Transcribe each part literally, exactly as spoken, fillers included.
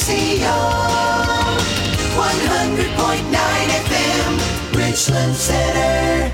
C O, one hundred point nine F M, Richland Center.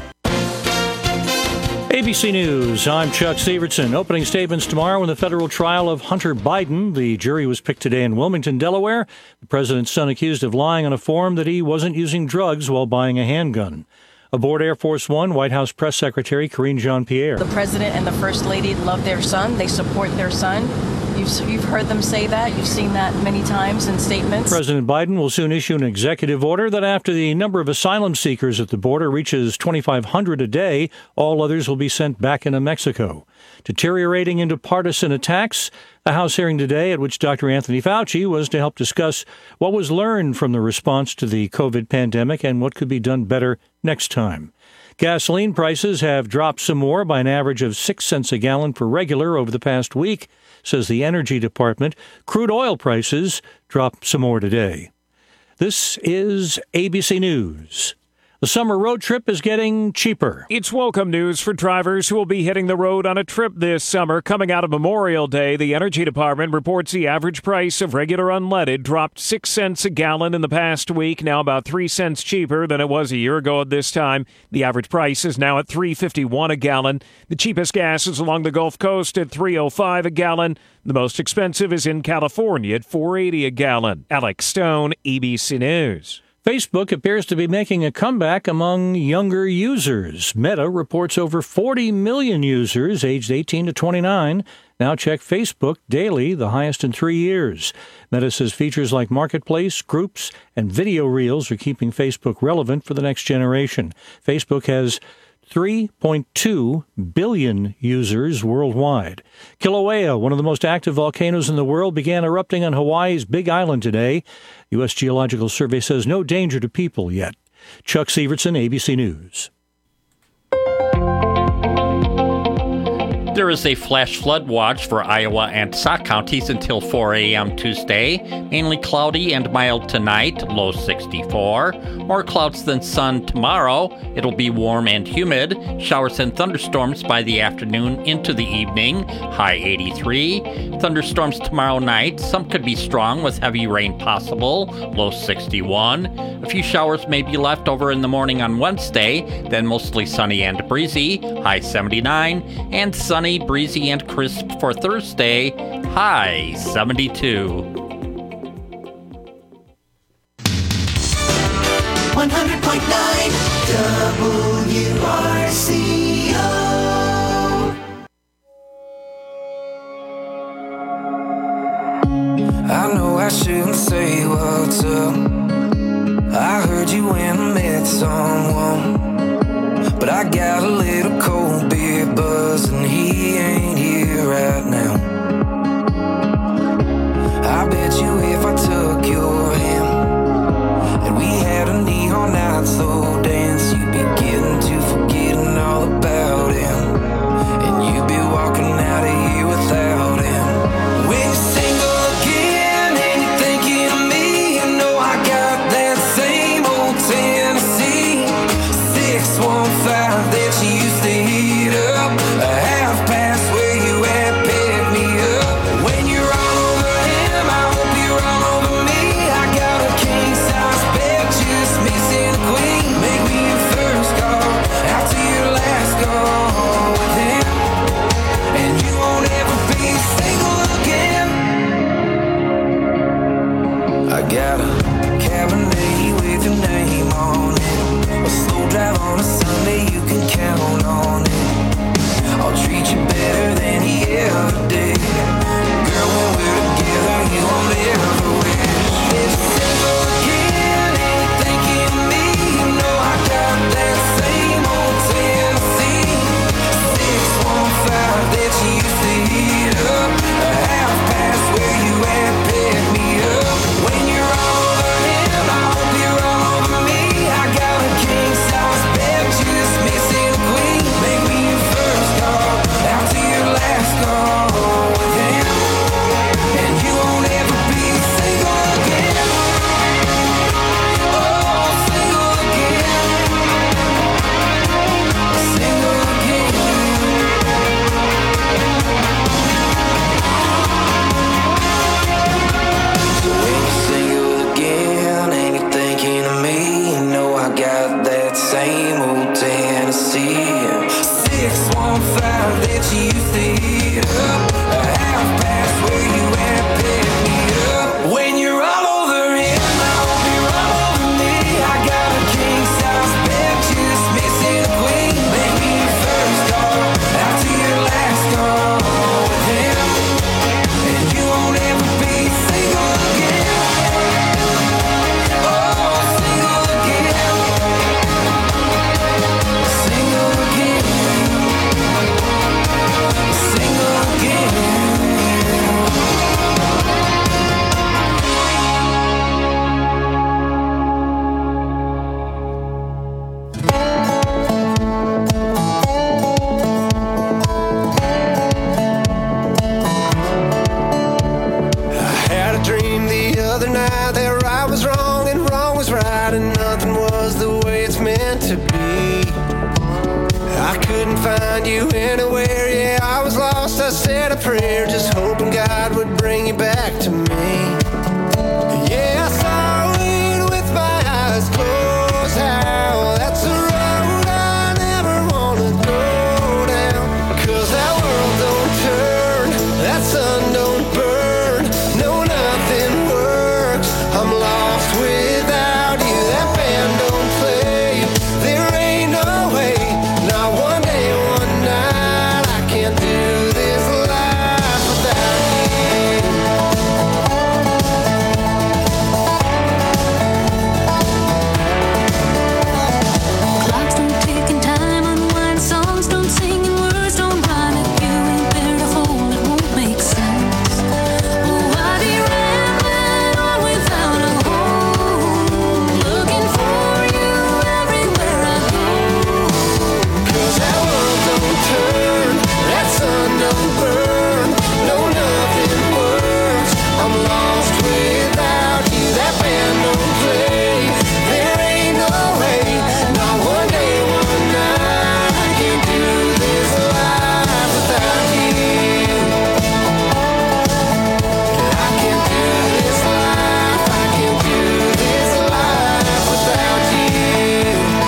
A B C News, I'm Chuck Severson. Opening statements tomorrow in the federal trial of Hunter Biden. The jury was picked today in Wilmington, Delaware. The president's son accused of lying on a form that he wasn't using drugs while buying a handgun. Aboard Air Force One, White House Press Secretary Karine Jean-Pierre. The president and the first lady love their son. They support their son. You've, you've heard them say that. You've seen that many times in statements. President Biden will soon issue an executive order that after the number of asylum seekers at the border reaches twenty-five hundred a day, all others will be sent back into Mexico. Deteriorating into partisan attacks, a House hearing today at which Doctor Anthony Fauci was to help discuss what was learned from the response to the COVID pandemic and what could be done better next time. Gasoline prices have dropped some more by an average of six cents a gallon per regular over the past week, says the Energy Department. Crude oil prices dropped some more today. This is A B C News. The summer road trip is getting cheaper. It's welcome news for drivers who will be hitting the road on a trip this summer. Coming out of Memorial Day, the Energy Department reports the average price of regular unleaded dropped six cents a gallon in the past week, now about three cents cheaper than it was a year ago at this time. The average price is now at three fifty-one a gallon. The cheapest gas is along the Gulf Coast at three oh five a gallon. The most expensive is in California at four eighty a gallon. Alex Stone, A B C News. Facebook appears to be making a comeback among younger users. Meta reports over forty million users aged eighteen to twenty-nine now check Facebook daily, the highest in three years. Meta says features like Marketplace, Groups, and Video Reels are keeping Facebook relevant for the next generation. Facebook has three point two billion users worldwide. Kilauea, one of the most active volcanoes in the world, began erupting on Hawaii's Big Island today. The U S Geological Survey says no danger to people yet. Chuck Severson, A B C News. There is a flash flood watch for Iowa and Sauk counties until four a.m. Tuesday. Mainly cloudy and mild tonight, low sixty-four. More clouds than sun tomorrow. It'll be warm and humid. Showers and thunderstorms by the afternoon into the evening, high eighty-three. Thunderstorms tomorrow night. Some could be strong with heavy rain possible, low sixty-one. A few showers may be left over in the morning on Wednesday, then mostly sunny and breezy, high seventy-nine. And sunny, breezy, and crisp for Thursday, high seventy-two. one hundred point nine W R C O. I know I shouldn't say what's up. I heard you when I met someone, but I got a little cold beer buzz and he ain't here right now. I bet you if I took your hand and we had a neon night slow dance, you'd be getting to forgetting all about him, and you'd be walking out of here without him. When you're single again and you're thinking of me, you know I got that same old Tennessee six one five that you used to heat up, a half past where you at, pick me up. When you're all over him, I hope you're all over me. I got a king size bed, just missing a queen. got that same old Tennessee. six one five that you used to hit up, a half past where you at, pick me up. When you're all over him, I hope you're all over me. I got a king size bed, just missing a queen. Maybe your first call, out to your last call with him, and you won't ever be single again. Oh, single again, single again, single again. I had a dream the other night that right was wrong and wrong was right, and nothing was the way it's meant to be. I couldn't find you anywhere, yeah, I was lost. I said a prayer, just hoping God would bring you back to me. Yeah, I saw it with my eyes closed, how that's a road I never wanna go down. 'Cause that world don't turn, that sun don't burn, no, nothing works. I'm lost without you, that band don't play, there ain't no way, not one day, one night, I can't do this life without you. Clocks don't tick and time unwind, songs don't sing and words don't rhyme. If you ain't there to hold, it won't make sense. Oh, I'd be rambling on without a home, looking for you everywhere I go. 'Cause that world don't turn, that sun don't burn, no, nothing works. I'm lost without you, that band don't play, there ain't no way, not one day, one night, I can't do this life without you. I can't do this life, I can't do this life without you.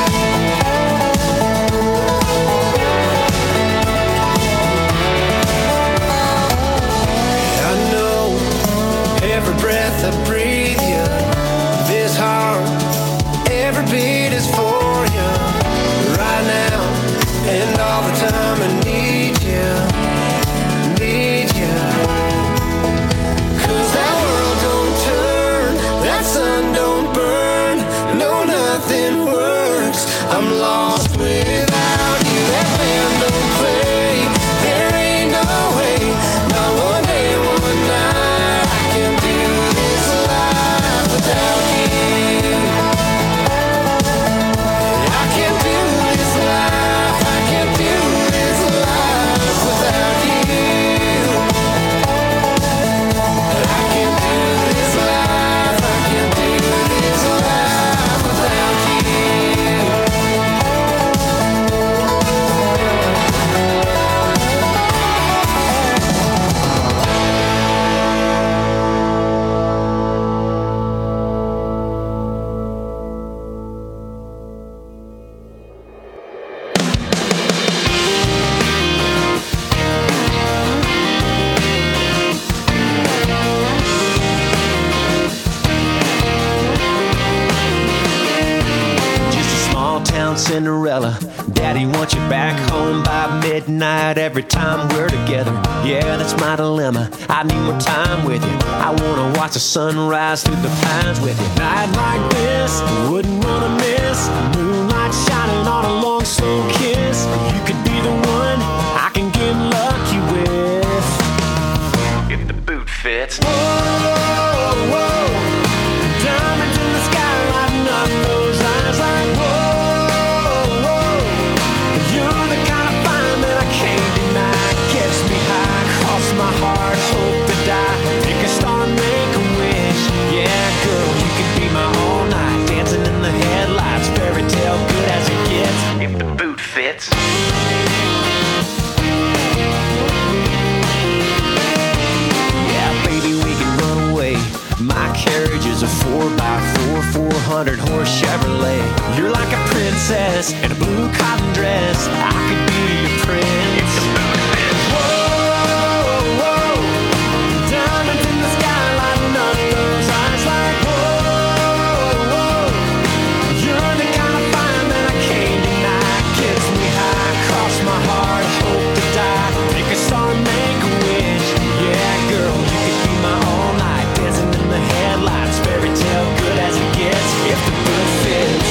I know every breath I breathe you, this heart, every beat is for you, right now, and all the time I need you, need you. 'Cause that world don't turn, that sun don't burn, no, nothing works. I'm lost without you, that band don't play, there ain't no way, not one day, one night, I can't do this life without you. I can't do this life, I can't do this life without you. I can't do this life, I can't do this life without you. Just a small town Cinderella. Daddy wants you back home by midnight every time we're together. Yeah, that's my dilemma. I need more time with you. I wanna watch the sunrise through the pines with you. Night like this, wouldn't wanna miss. Moonlight shining on a long slow kiss. You could be the one I can get lucky with, if the boot fits. Whoa, whoa, diamonds in the sky lighting up those eyes like whoa, whoa. You're the kind of fire that I can't deny. Gets me high, cross my heart, hope to die. Pick a star, make a wish. Yeah, girl, you could be my all night, dancing in the headlights, fairy tale. princess in a blue cotton dress. I could be your prince. Whoa, whoa, diamonds in the sky lighting up those eyes like whoa, whoa. You're the kind of fire that I can't deny. Gets me high, cross my heart, hope to die. Make a star, make a wish. Yeah, girl, you could be my all night, dancing in the headlights. Fairy tale, good as it gets, if the bill fits.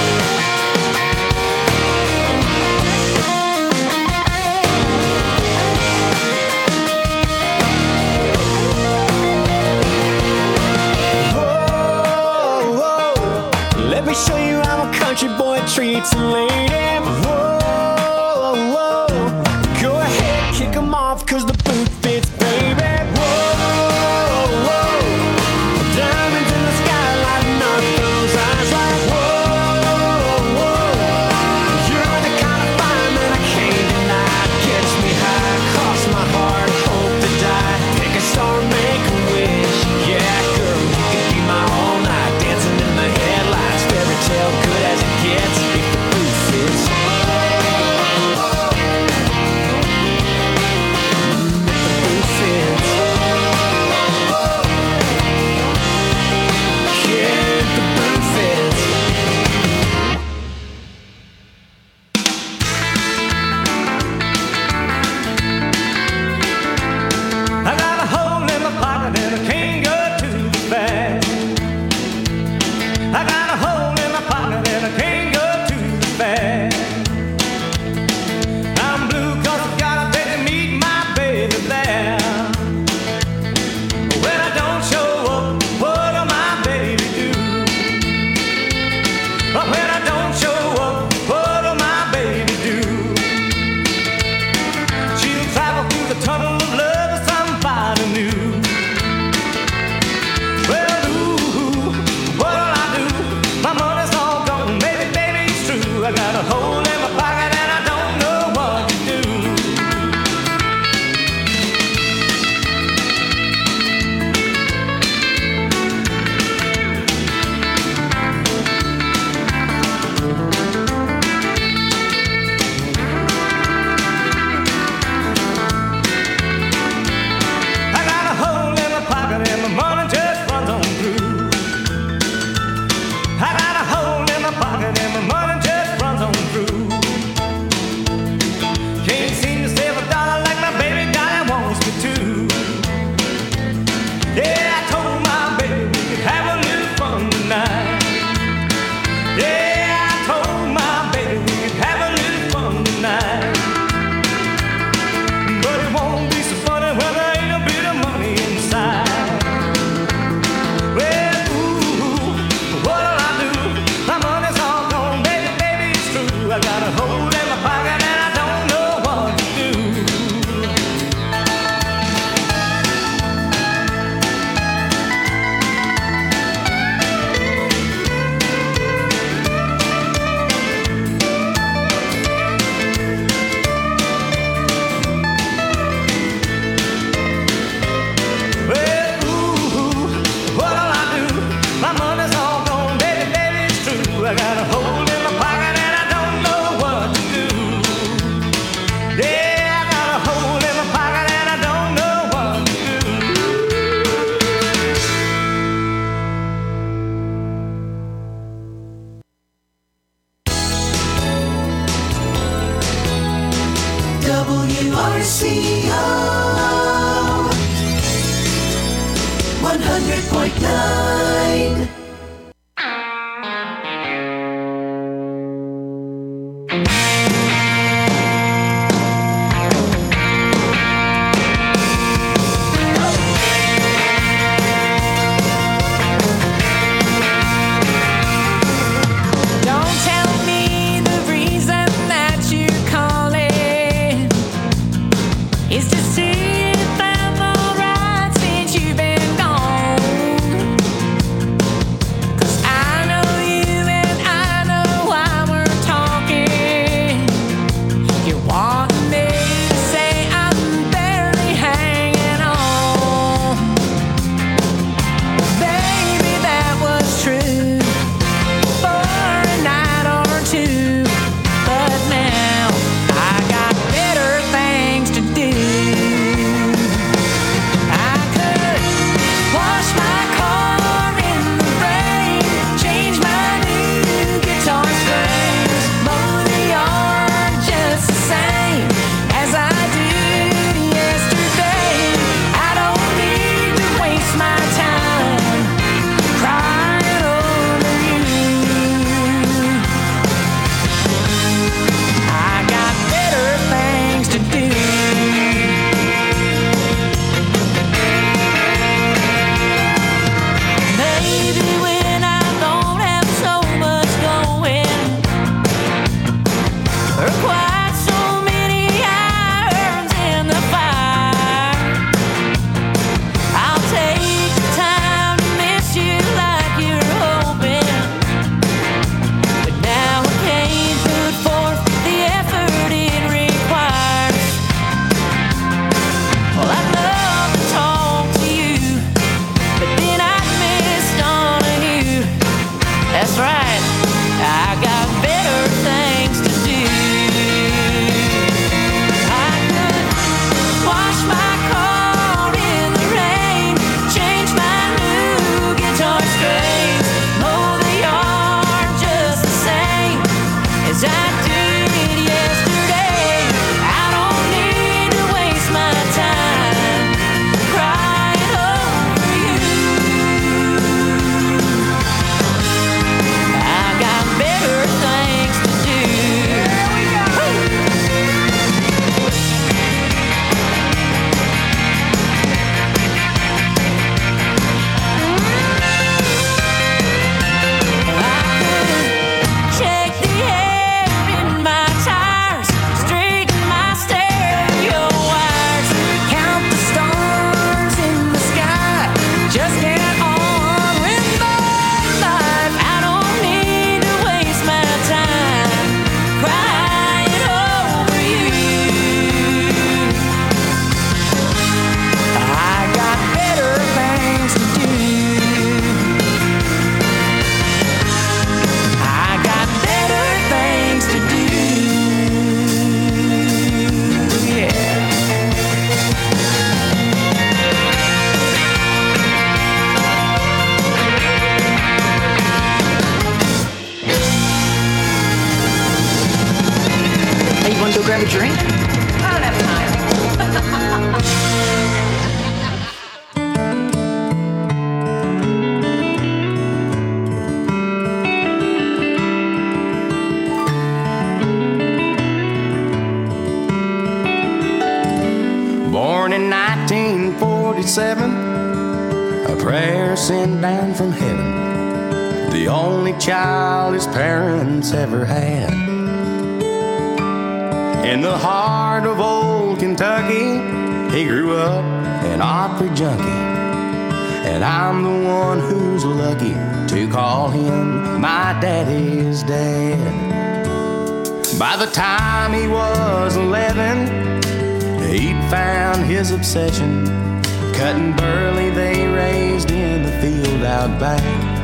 Let me show you how a country boy treats a lady. Whoa, whoa. Go ahead, kick 'em off, cause the boot fits, baby. Whoa, whoa. Diamonds in the sky lighting up those eyes like whoa, whoa. You're the kind of fire that I can't deny. Gets me high, cross my heart, hope to die. Pick a star, make a wish. Yeah, girl, you could be my all night, dancing in the headlights. Fairy tale, good as it gets, if the boot fits. If the boot fits. Yeah, if the boot fits. I got a hole in my pocket and I can't go too fast. I got a hole in my pocket and I can't go too fast. I'm blue 'cause I gotta pay to meet my baby there. When I don't show up, what will my baby do? When I don't show up, what will my baby do? She'll travel through the tunnel of love with somebody new. Well, ooh, what'll I do? My money's all gone, maybe, baby, it's true. I got a hole in my pocket and I don't know what to do. I got a hole in my pocket and my money just runs on through. I got a hole in my pocket and my money just runs on through. Can't seem to save a dollar like my baby daddy wants me to. Yeah, I told my baby we could have a little fun tonight. Yeah, I told my baby we could have a little fun tonight. But it won't be so funny when there ain't a bit of money inside. Well, ooh, what'll I do? My money's all gone, baby, baby, it's true. I got a hole in my pocket and I don't know what to do. Well, ooh, what'll I do? My money's all gone, baby, baby, it's true. I got a hole in my pocket and I don't know what to do. Yeah, I got a hole in my pocket and I don't know what to W R C O one hundred point nine. Don't tell me the reason that you're calling is to see if I'm alright since you've been gone. 'Cause I know you and I know why we're talking. as I did yesterday. I don't need to waste my time crying over you. I got better things to do. Here we go. Check the air in my tires, straighten my stereo wires, count the stars in the sky, just get on with my life. I don't need to waste my time crying over you. I got better things to do. I got better things to do. Yeah. Hey, you want to go grab a drink? I don't have time. Born in nineteen forty-seven, a prayer sent down from heaven, the only child his parents ever had. In the heart of old Kentucky, he grew up an opera junkie, and I'm the one who's lucky to call him my daddy's dad. By the time he was eleven, he'd found his obsession, cutting burley they raised in the field out back.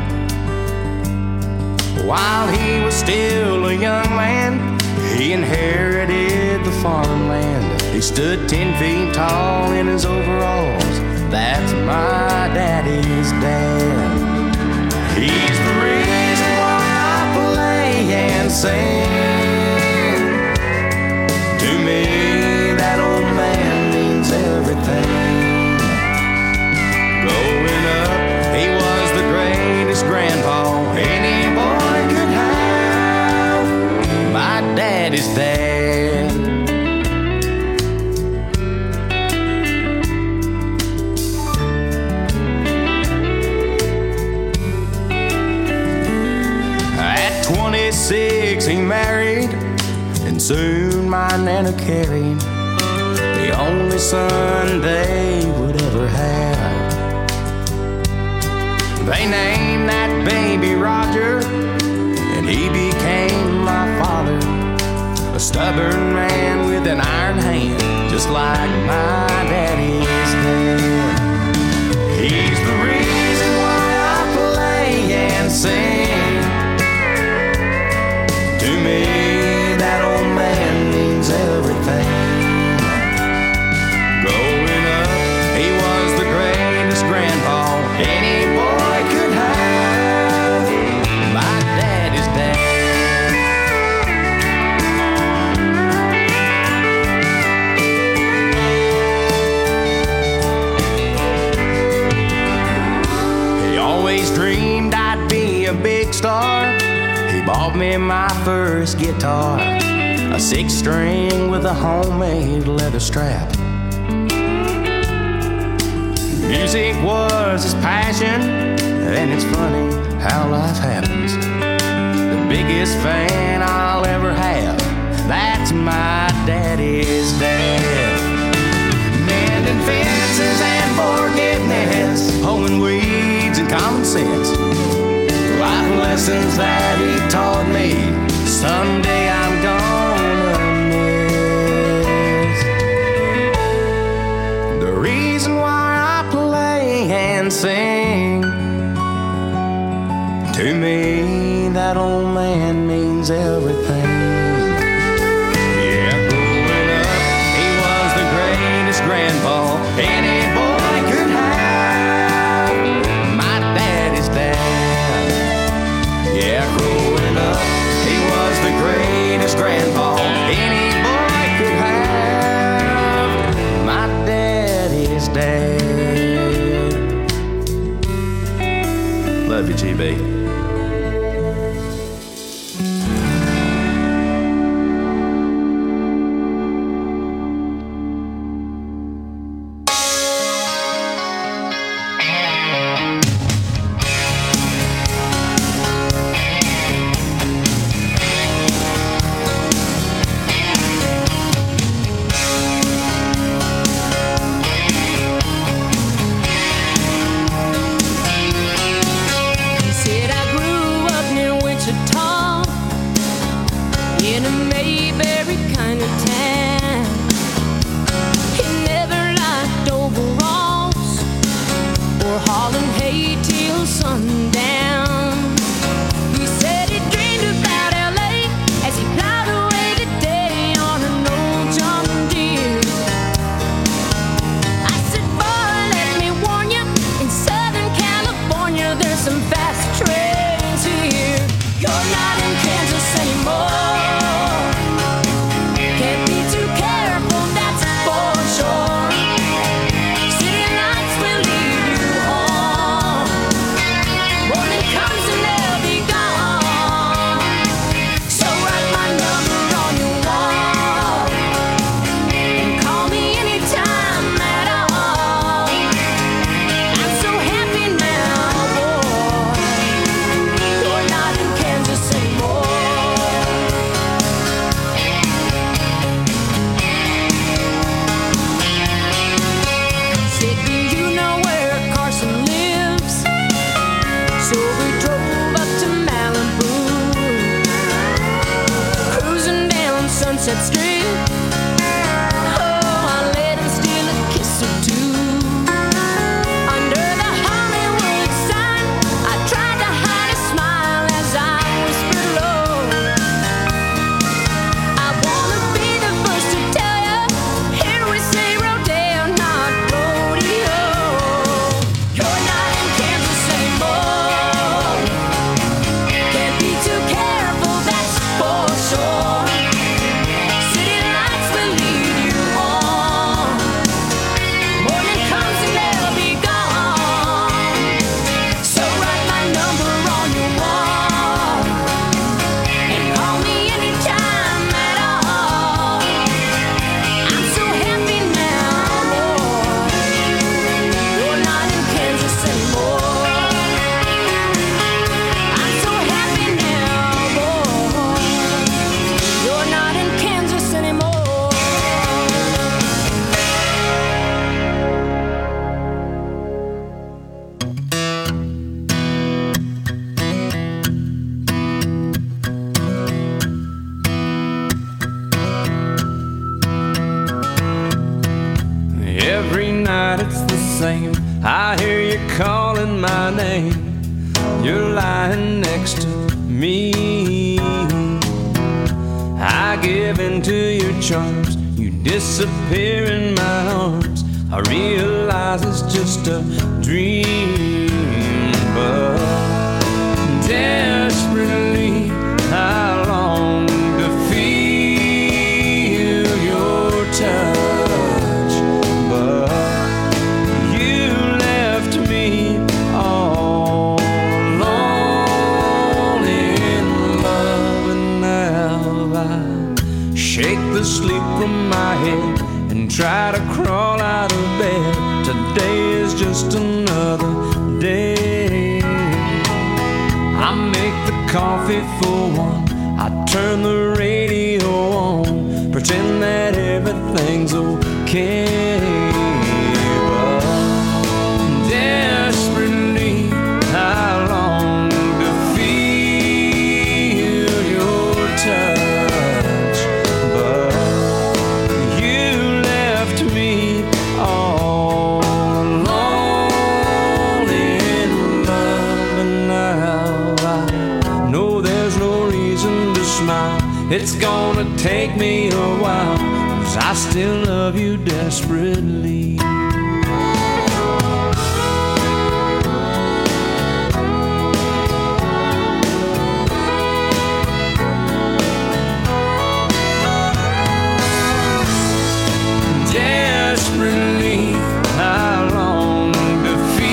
While he was still a young man, he inherited the farmland. He stood ten feet tall in his overalls. That's my daddy's dad. He's the reason why I play and sing. To me, that old man means everything. Growing up, he was the greatest grandpa any boy could have. My daddy's dad. At twenty-six, he married, and soon my Nana carried the only son they would ever have. They named that baby Roger, and he became my father, a stubborn man with an iron hand, just like my daddy's dad. He's the reason why I play and sing. To me, that old man means everything. Growing up, he was the greatest grandpa any boy could have. My daddy's dad. He always dreamed I'd be a big star. He bought me my first guitar, a six string with a homemade leather strap. Music was his passion, and it's funny how life happens. The biggest fan I'll ever have, that's my daddy's dad. Mending fences and forgiveness, pulling weeds and common sense. Life lessons that he taught me, someday I'm gonna miss. The reason why I play and sing, to me that old man means everything. Yeah, growing up, he was the greatest grandpa any boy could have. My daddy's dad. Yeah, growing up, he was the greatest into town. He never liked overalls or hauling hay till sundown. He said he dreamed about L A as he plowed away the day on an old John Deere. I said, boy, let me warn you, in Southern California there's some fast trains here. You're not in Kansas anymore. Can't be too careful, that's for sure. City lights will lead you home. Morning comes and they'll be gone. So write my number on your wall and call me anytime at all. I'm so happy now, boy. You're not in Kansas anymore. Said, do you know where Carson lives? So we drove up to Malibu, cruising down Sunset Street. Oh, I let him steal a kiss or two. Under the Hollywood sign, I tried to hide a smile as I whispered low. I wanna be the first to tell you, here we say rodeo, not rodeo. You're not in Kansas anymore. Can't be too careful, that's for sure. City lights will lead you on. Morning comes and they'll be gone. So write my number on your wall and call me anytime at all. I'm so happy now, boy. You're not in Kansas anymore. I'm so happy now, boy. You're not in Kansas anymore. Every night it's the same. I hear you calling my name. You're lying next to me. I give in to your charms. You disappear in my arms. I realize it's just a dream, but desperately I long to feel your touch. But you left me all alone in love, and now I shake the sleep from my head and try to crawl out of bed. Today is just another day. I make the coffee for one, I turn the radio on, pretend that everything's okay. But desperately I long to feel your touch. But you left me all alone in love, and now I know there's no reason to smile. It's gonna take me a while, 'cause I still love you desperately. Desperately I long to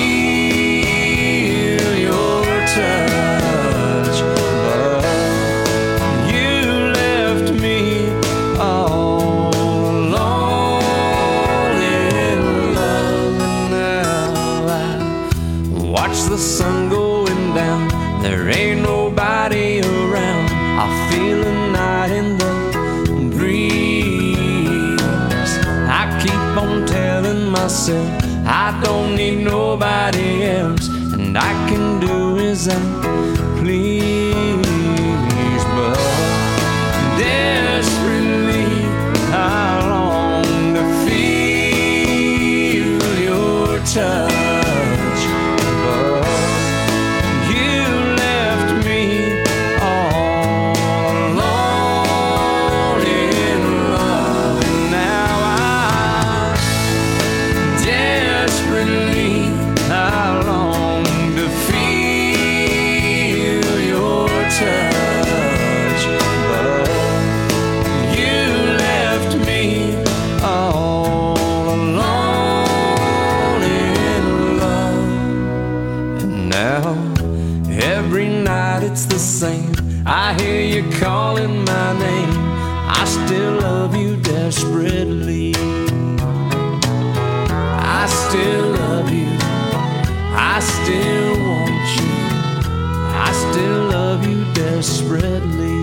feel your touch. But you left me all alone in love, and now I watch the sun going down. There ain't nobody around. I feel a night in the breeze. I keep on telling myself I don't need nobody else, and I can do as I please. But desperately I still love you desperately. I still love you. I still want you. I still love you desperately.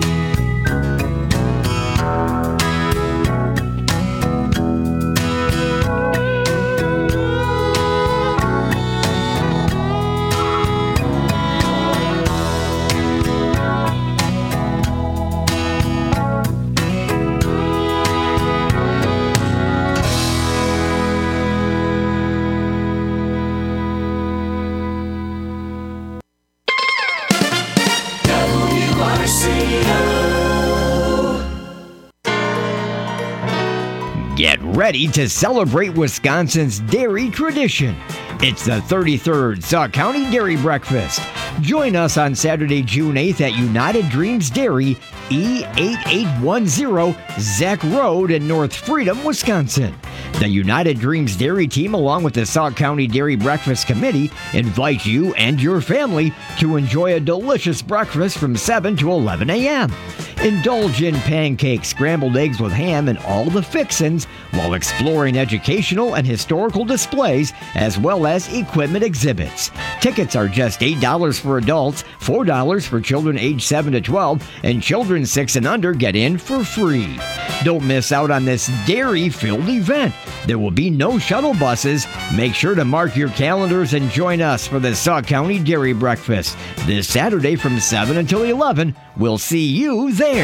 Get ready to celebrate Wisconsin's dairy tradition. It's the thirty-third Sauk County Dairy Breakfast. Join us on Saturday, June eighth at United Dreams Dairy, E eight eight one zero Zach Road in North Freedom, Wisconsin. The United Dreams Dairy team, along with the Sauk County Dairy Breakfast Committee, invite you and your family to enjoy a delicious breakfast from seven to eleven a.m. Indulge in pancakes, scrambled eggs with ham, and all the fixins while exploring educational and historical displays as well as equipment exhibits. Tickets are just eight dollars for adults, four dollars for children aged seven to twelve, and children six and under get in for free. Don't miss out on this dairy-filled event. There will be no shuttle buses. Make sure to mark your calendars and join us for the Sauk County Dairy Breakfast this Saturday from seven until eleven. We'll see you there.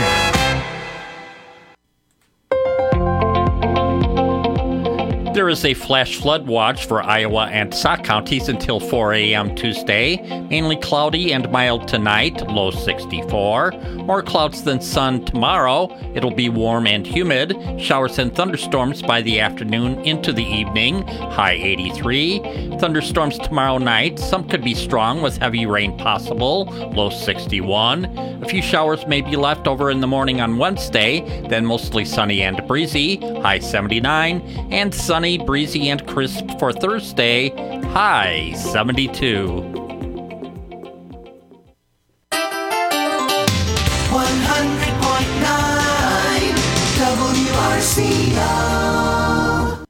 There is a flash flood watch for Iowa and Sauk counties until four a.m. Tuesday. Mainly cloudy and mild tonight, low sixty-four. More clouds than sun tomorrow. It'll be warm and humid. Showers and thunderstorms by the afternoon into the evening, high eighty-three. Thunderstorms tomorrow night. Some could be strong with heavy rain possible, low sixty-one. A few showers may be left over in the morning on Wednesday, then mostly sunny and breezy, high seventy-nine. And sunny, breezy, and crisp for Thursday, high seventy-two. one hundred point nine W R C O.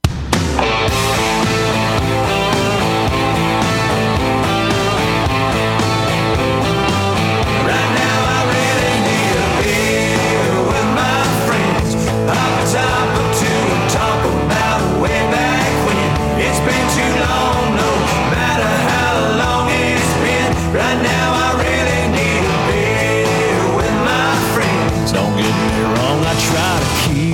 Right now I really need a beer with my friends. Pop a top or two and talk about way back when. It's been too long, no matter how long it's been. Right now I really need a beer with my friends. Don't get me wrong, I try to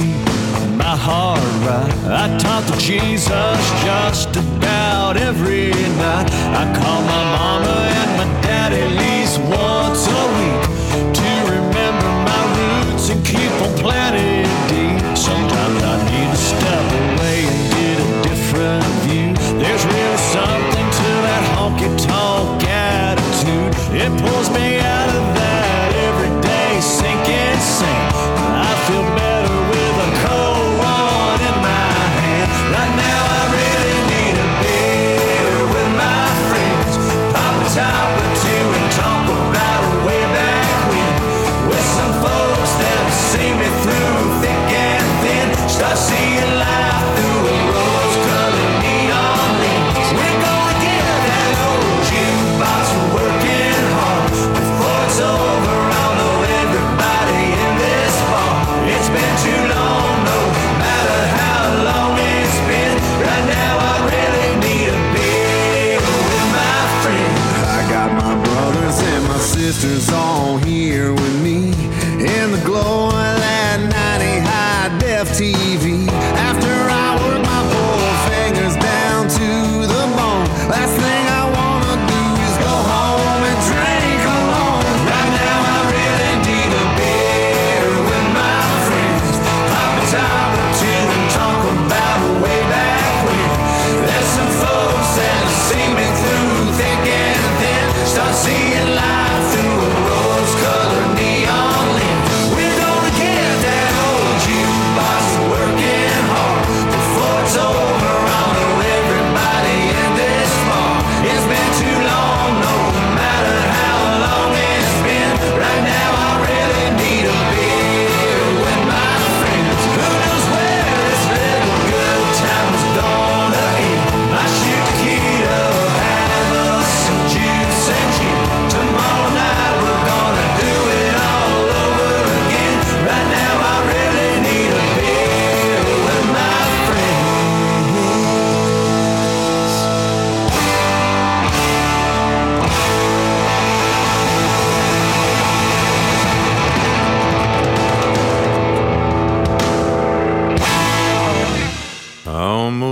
keep my heart right. I talk to Jesus just about every night. I call my mama and my dad at least once a week to remember my roots and keep on planted deep. Sometimes I need to step away and get a different view. There's really something to that honky-tonk attitude. It pulls me out of that everyday sinking sand. I feel better with a cold one in my hand. Right now I really need a beer with my friends. Pop a top or two and talk about way back when. With some folks that see me through thick and thin. Start seeing life through a rose-colored neon lens. We're gonna get that old jukebox working hard. Before it's over, I'll know everybody in this bar. It's been too long, no matter how long it's been. Right now I really need a beer with my friends. I got my brothers and my sisters all here with me in the glow of that ninety high def T V. After I work my four fingers down to the bone, last thing I wanna do is go home and drink alone. Right now I really need a beer with my friends. Pop a top or two and talk about way back when. There's some folks that see me through thick and thin. Start seeing life through a rose-colored neon lens. We're gonna get that old jukebox working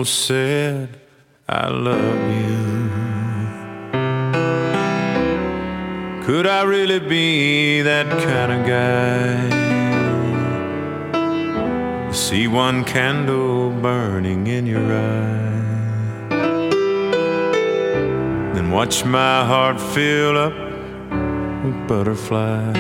almost said I love you. Could I really be that kind of guy? See one candle burning in your eye, then watch my heart fill up with butterflies.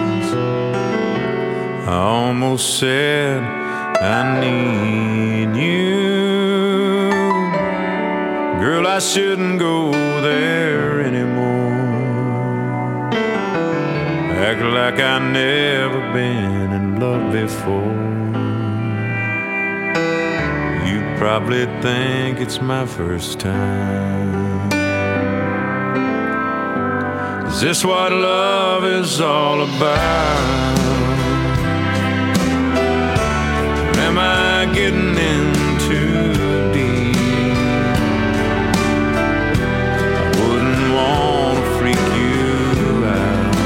I almost said I need you. Girl, I shouldn't go there anymore. Act like I never been in love before. You probably think it's my first time. Is this what love is all about? Am I getting in too deep? I wouldn't want to freak you out.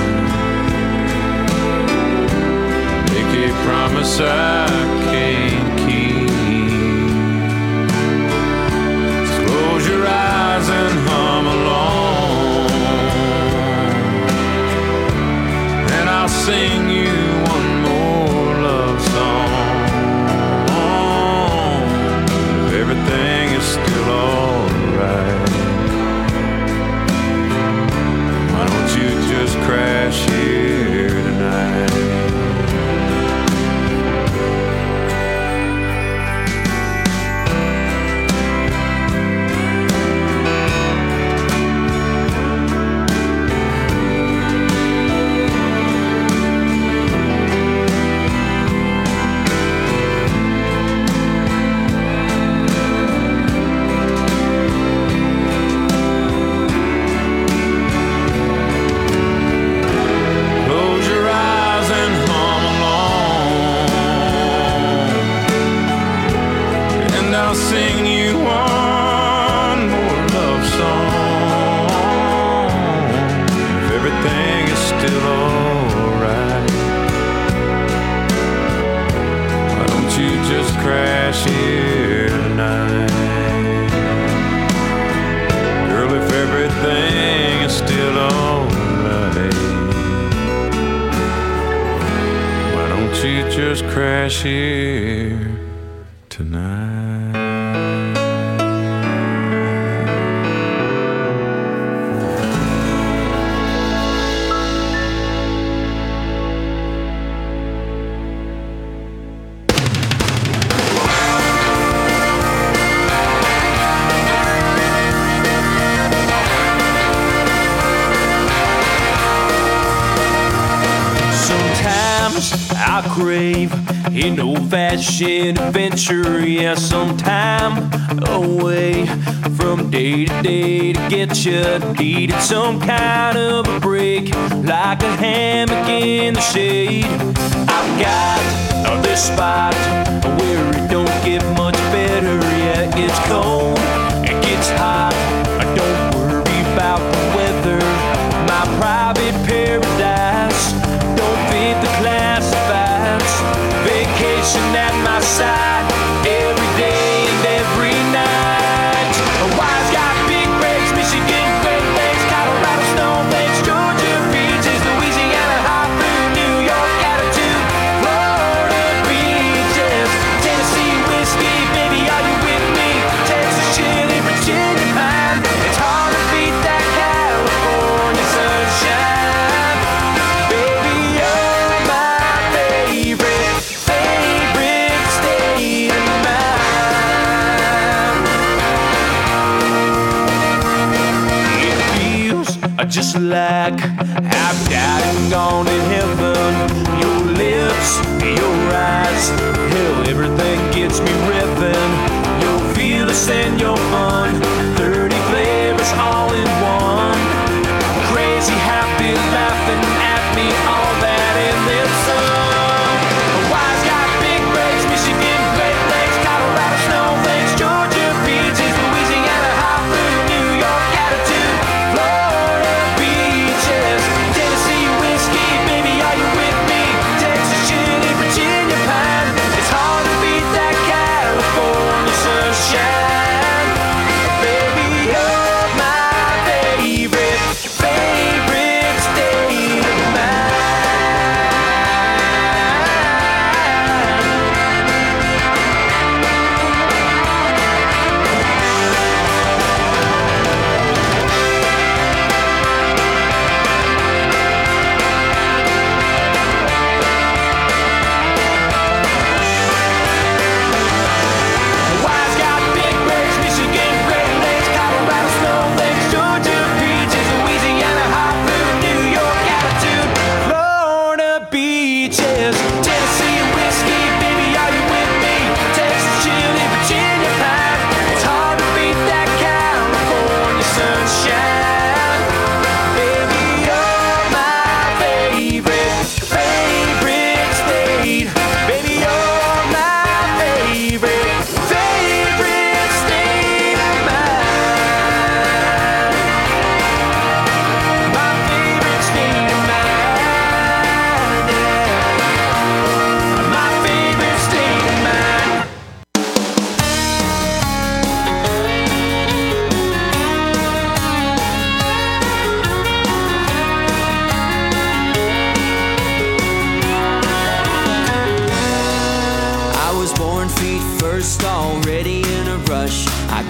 Make a promise I can't keep. Just close your eyes and hum along, and I'll sing you one more love song. Everything is still alright. Why don't you just crash here tonight? Crash here tonight. Girl, if everything is still alright, why don't you just crash here tonight? I crave an old-fashioned adventure, yeah, sometime away from day to day to get you needed some kind of a break, like a hammock in the shade. I've got uh, this spot where it don't get much better, yeah, it's cold, it gets hot, I don't worry about the weather, my private paradise don't fit the classifieds. Vacation at my side every day and every night. Hawaii's got big breaks, Michigan, Great Lakes, Colorado, snowflakes, Georgia beaches, Louisiana, hot blue, New York attitude, Florida beaches, Tennessee whiskey, baby, are you with me? Texas chili, Virginia pine. It's hard to beat that California sunshine. Just like I've died and gone to heaven. Your lips, your eyes, hell, everything gets me ripping. Your fearless and your fun, thirty flavors all in one. Crazy, happy, laughing at me, all that and then some. Hawaii's got big breaks, Michigan, Great Lakes, Colorado, snowflakes, Georgia beaches, Louisiana, hot blue, New York attitude, Florida beaches, Tennessee whiskey, baby, are you with me? Texas chili, Virginia pine. It's hard to beat that California sunshine.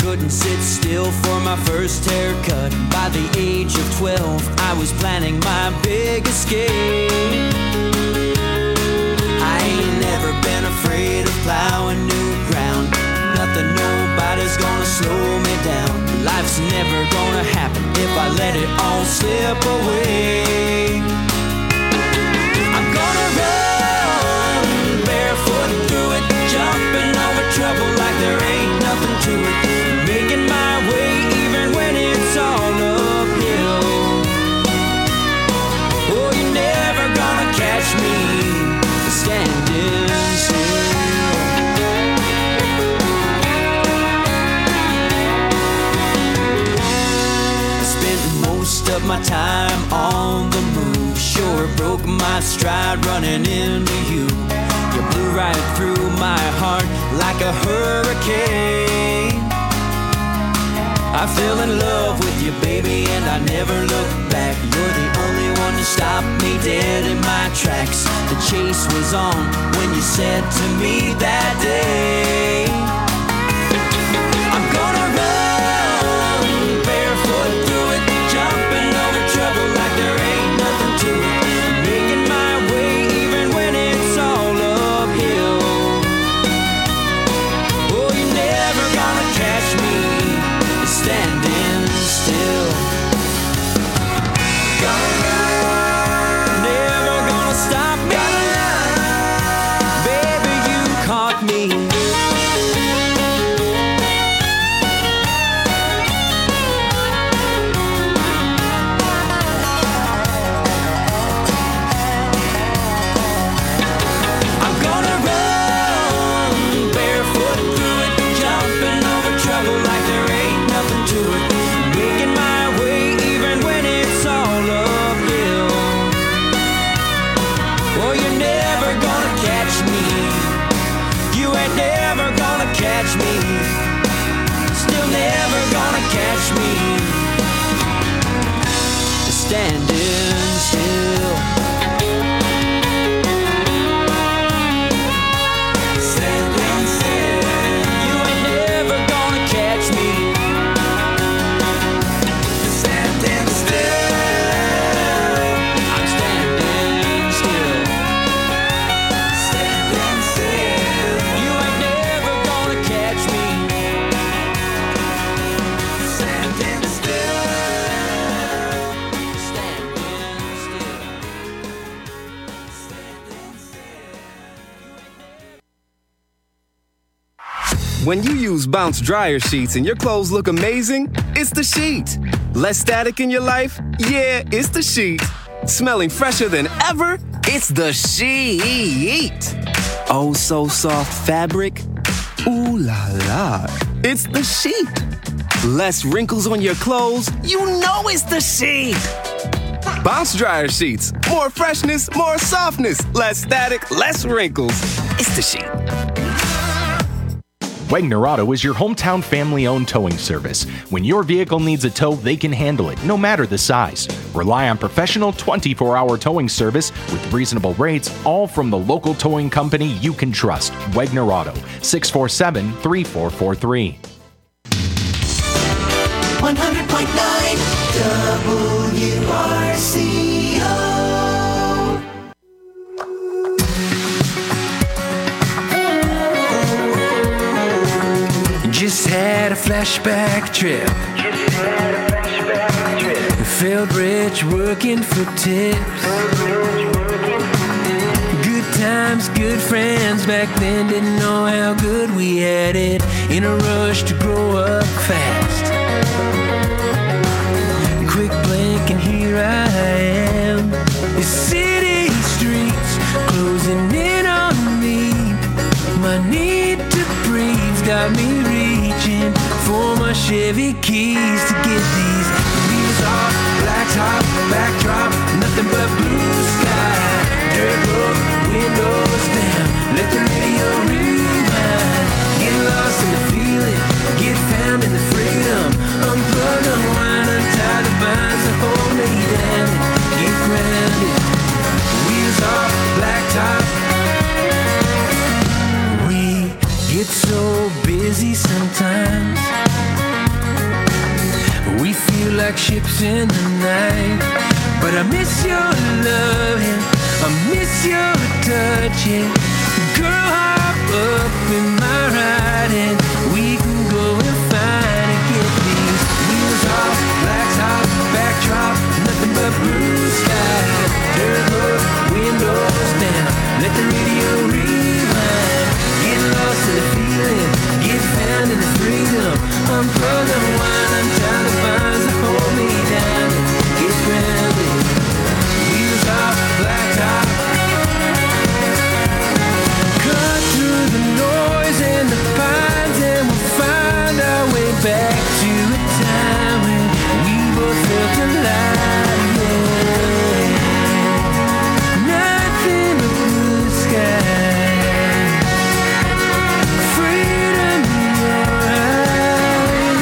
couldn't sit still for my first haircut. By the age of twelve, I was planning my big escape. I ain't never been afraid of plowing new ground. Nothing, nobody's gonna slow me down. Life's never gonna happen if I let it all slip away. I'm gonna run barefoot through it, jumping over trouble like there ain't nothing to it, making my way even when it's all uphill. Oh, you're never gonna catch me standing still. Of my time on the move, sure broke my stride running into you. You blew right through my heart like a hurricane. I fell in love with you, baby, and I never looked back. You're the only one to stop me dead in my tracks. The chase was on when you said to me that day, I'm gonna run barefoot through it, jumping over trouble like there ain't nothing to it, making my way even when it's all uphill. Oh, you're never gonna catch me standing still. Gonna run, never gonna stop me. Baby, you caught me. Catch me, still never gonna catch me standing still. Standing still. You ain't never gonna catch me standing still. I'm standing still. Standing still. You ain't never gonna catch me standing still. Standing still. When you use Bounce dryer sheets and your clothes look amazing, it's the sheet. Less static in your life? Yeah, it's the sheet. Smelling fresher than ever? It's the sheet. Oh, so soft fabric? Ooh la la. It's the sheet. Less wrinkles on your clothes? You know it's the sheet. Bounce dryer sheets. More freshness, more softness. Less static, less wrinkles. It's the sheet. Wegner Auto is your hometown family-owned towing service. When your vehicle needs a tow, they can handle it, no matter the size. Rely on professional twenty-four hour towing service with reasonable rates, all from the local towing company you can trust. Wegner Auto, six four seven, three four four three. one hundred point nine W R C O. Just had a flashback trip. Just had a flashback trip. Felt rich working for tips. Good times, good friends. Back then didn't know how good we had it. In a rush to grow up fast. Quick blink and here I am. The city streets closing in on me. My need to breathe got me reaching for my Chevy keys to get these wheels off. Black top, backdrop, nothing but blue sky. Dirt road, windows down, let the radio rewind. Get lost in the feeling, get found in the freedom. Unplug, unwind, untie the binds that hold me down. Get grounded, wheels off, black top. We get so busy sometimes, like ships in the night. But I miss your loving, I miss your touching. Girl, hop up in my ride and we can go and find and get these wheels off, black top, backdrop, nothing but blue sky. Dirt road, windows down, let the radio rewind. Get lost in the feeling, get found in the freedom. Unplug and wind, untie the vines that hold me down. Get grounded, wheels off, black top. Cut through the noise and the pines and we'll find our way back to a time when we both felt alive. Yeah. Nothing but blue sky, freedom in your eyes.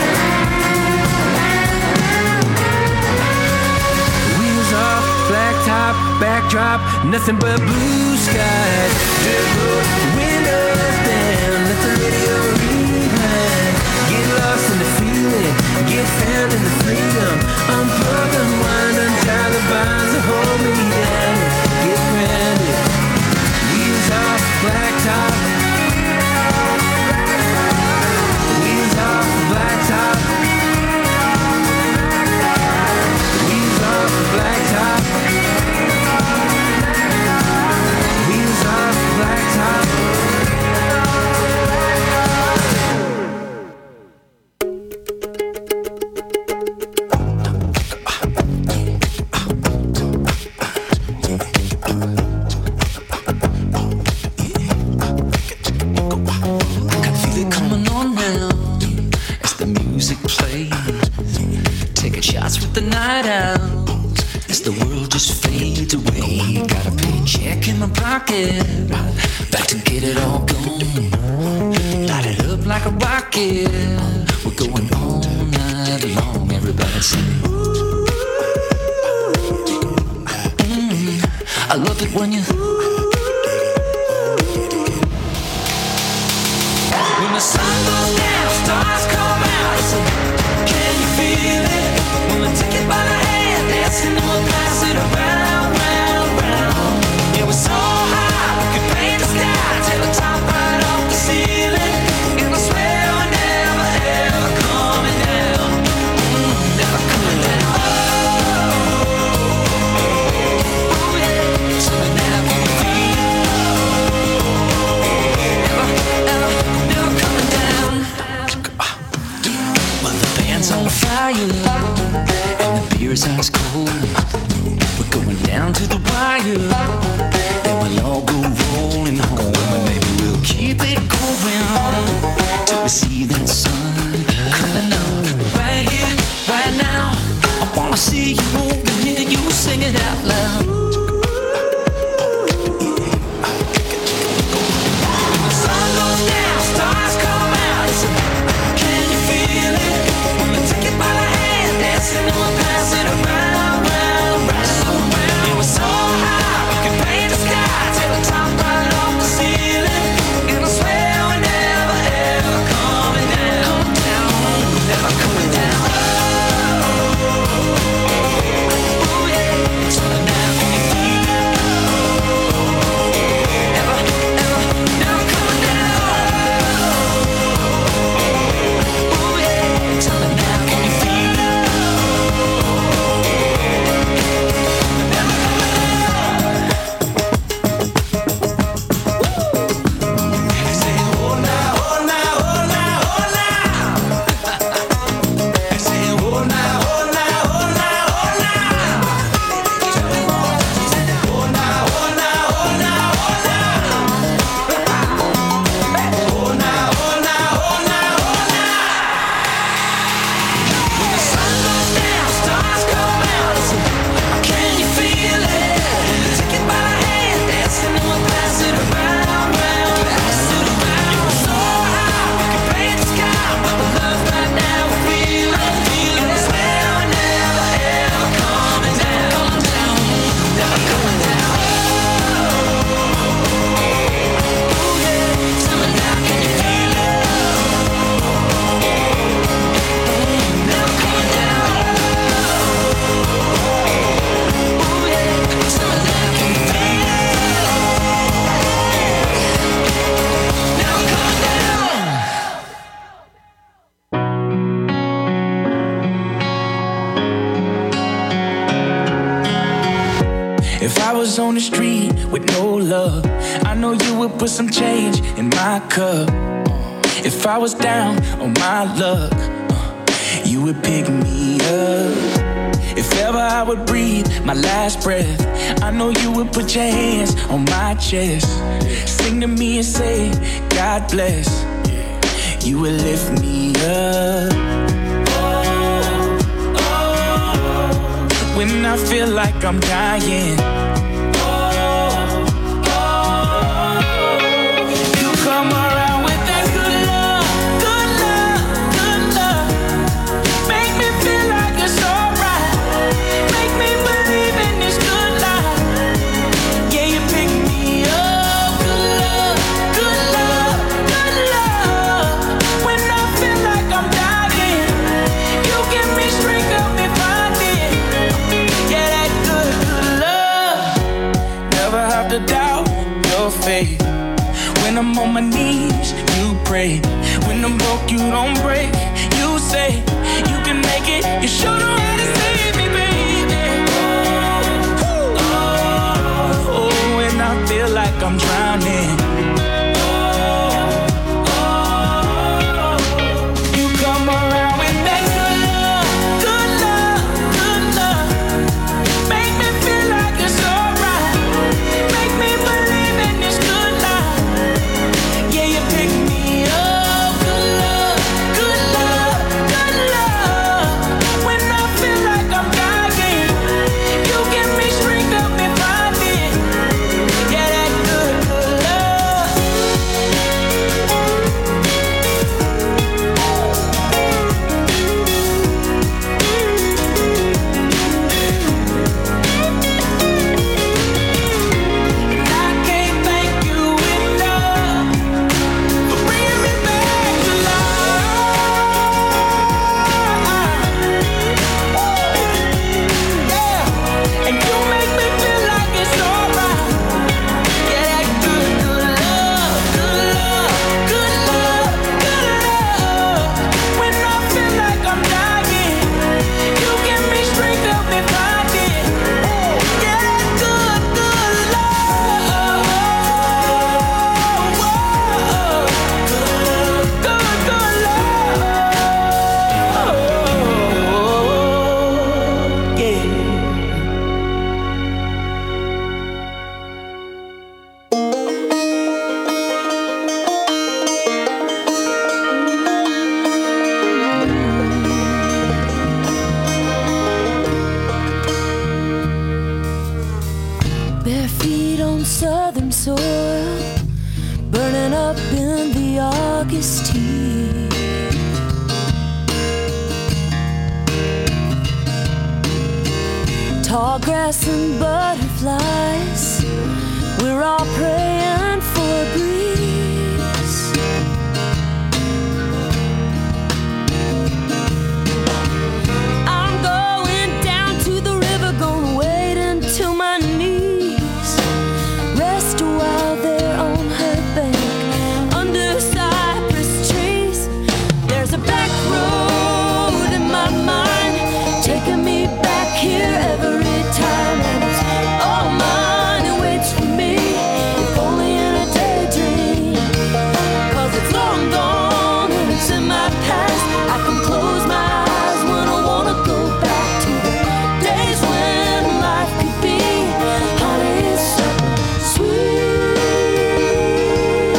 Wheels off, black top, backdrop, nothing but blue skies. Dirt road, windows down, let the radio rewind. Get lost in the feeling, get found in the freedom. Unplug, unwind, untie the vines that hold me down. Get grounded, wheels off, black top. Wheels off, black top. Wheels off, black top. Wheels off, black top. I can feel it coming on now as the music plays. Taking shots with the night owls as the world just fades away. Got a paycheck in my pocket, back to get it all going. Light it up like a rocket. We're going all night long. Everybody sing. Mm, I love it when you. When the sun goes down, stars come out. So can you feel it? When we take it by the hand, dancing and we'll pass it around, round, round. Yeah, we're so high, we could paint the sky, tear the top right off the ceiling. And I swear we're never, ever coming down. Mm, never coming down. Oh, oh yeah. So we never feel. Never, ever, never coming down. Well, the band's on fire and the beer's ice cold. We're going down to the wire, then we'll all go rolling home. And maybe we'll keep it going till we see that sun coming up. Right here, right now, I wanna see you move and hear you sing it out loud. When the sun goes down, stars come out. So can you feel it? When we take it by the hand, dancing and we'll pass it around. was on the street with no love, I know you would put some change in my cup. If I was down on my luck, you would pick me up. If ever I would breathe my last breath, I know you would put your hands on my chest. Sing to me and say, God bless. You would lift me up. Oh, oh, when I feel like I'm dying. Oh, oh, you come around with that good love, good love, good love. Make me feel like it's alright. Make me believe in this good life. Yeah, you pick me up. Good love, good love, good love. When I feel like I'm dying, you give me strength, help me find it. Yeah, that good, good love. Never have to doubt your faith. When I'm on my knees, you pray. When I'm broke, you don't break. You say you can make it. You showed the way to save me, baby. Oh, oh, oh, when I feel like I'm drowning. Oh, oh, you come around with that good love, good love, good love. Make me feel like it's alright. Make me believe in this good life. Yeah, you pick me up. Good love, good love, good love. When I feel like I'm dying, you give me strength, help me find it. Yeah, that good, good love. And I can't thank you enough for bringing me back to life. Yeah, and you make me feel like it's alright. Yeah, that good, good love, good love, good love, good love. When I feel like I'm dying, you give me strength, help me find it. Yeah, that good, good love. Good, good love. Yeah. Bare feet on southern soil, burning up in the August heat. Tall grass and butterflies, we're all praying for a breeze. I'm going down to the river, gonna wade into my knees. Rest a while there on her bank, under cypress trees. There's a back road in my mind, taking me back here every time. And it's all mine, it waits for me, if only in a daydream. 'Cause it's long gone and it's in my past. I can close my eyes when I wanna go back to the days when life could be honeysuckle sweet.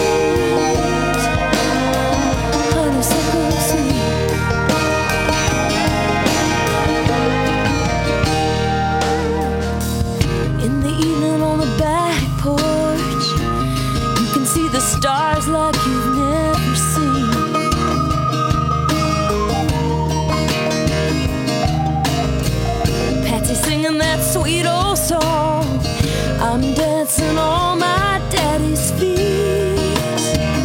Honeysuckle sweet. In the evening on the back porch, you can see the stars like you've never seen. Patsy singing that sweet old song. I'm dancing on my daddy's feet.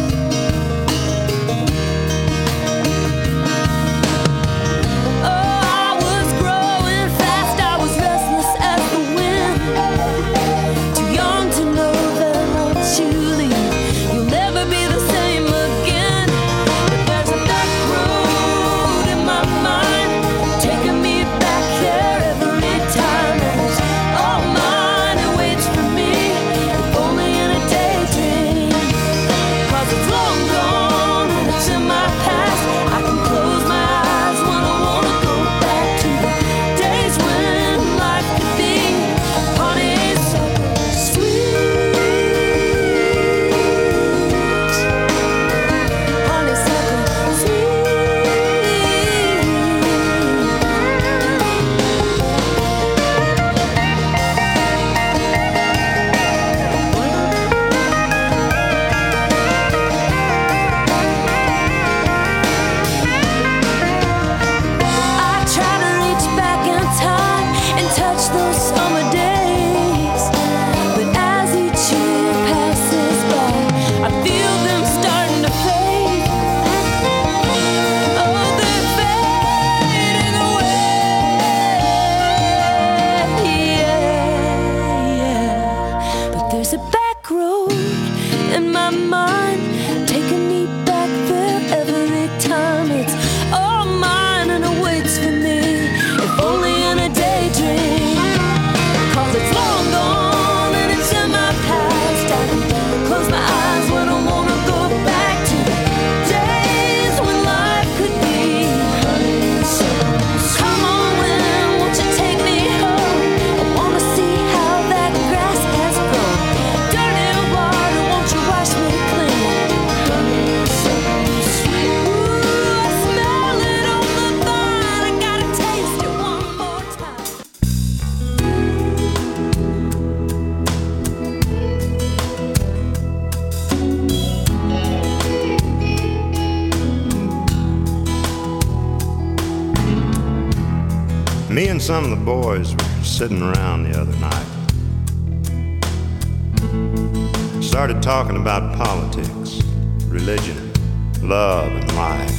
Oh, I was growing fast, I was restless as the wind. Too young to know that once you leave, you'll never be the same Me and some of the boys were sitting around the other night. Started talking about politics, religion, love, and life.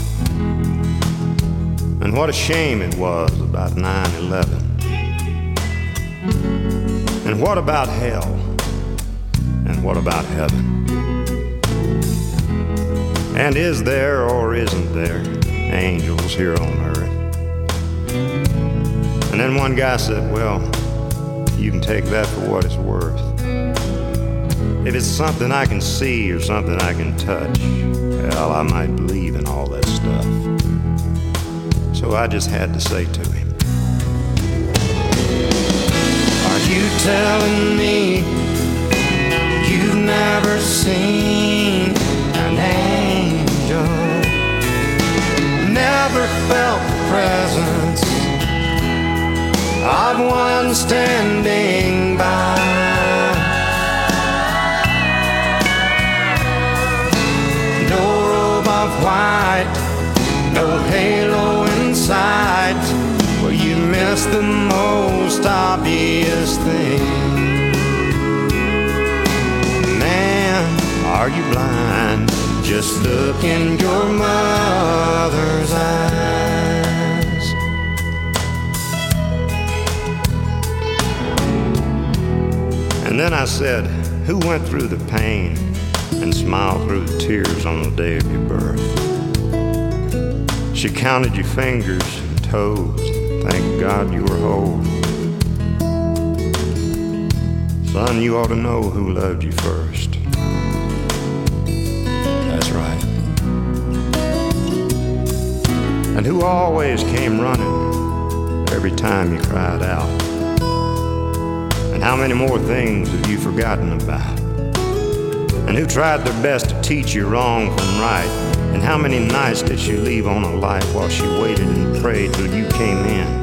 And what a shame it was about nine eleven. And what about hell? And what about heaven? And is there or isn't there angels here on earth? And then one guy said, well, you can take that for what it's worth. If it's something I can see or something I can touch, well, I might believe in all that stuff. So I just had to say to him, are you telling me you've never seen an angel, never felt the presence of one standing by? No robe of white, no halo in sight, well, you missed the most obvious thing. Man, are you blind? Just look in your mother's eyes. And then I said, who went through the pain and smiled through the tears on the day of your birth? She counted your fingers and toes. Thank God you were whole. Son, you ought to know who loved you first. That's right. And who always came running every time you cried out. And how many more things have you forgotten about? And who tried their best to teach you wrong from right? And how many nights did she leave on a light while she waited and prayed till you came in?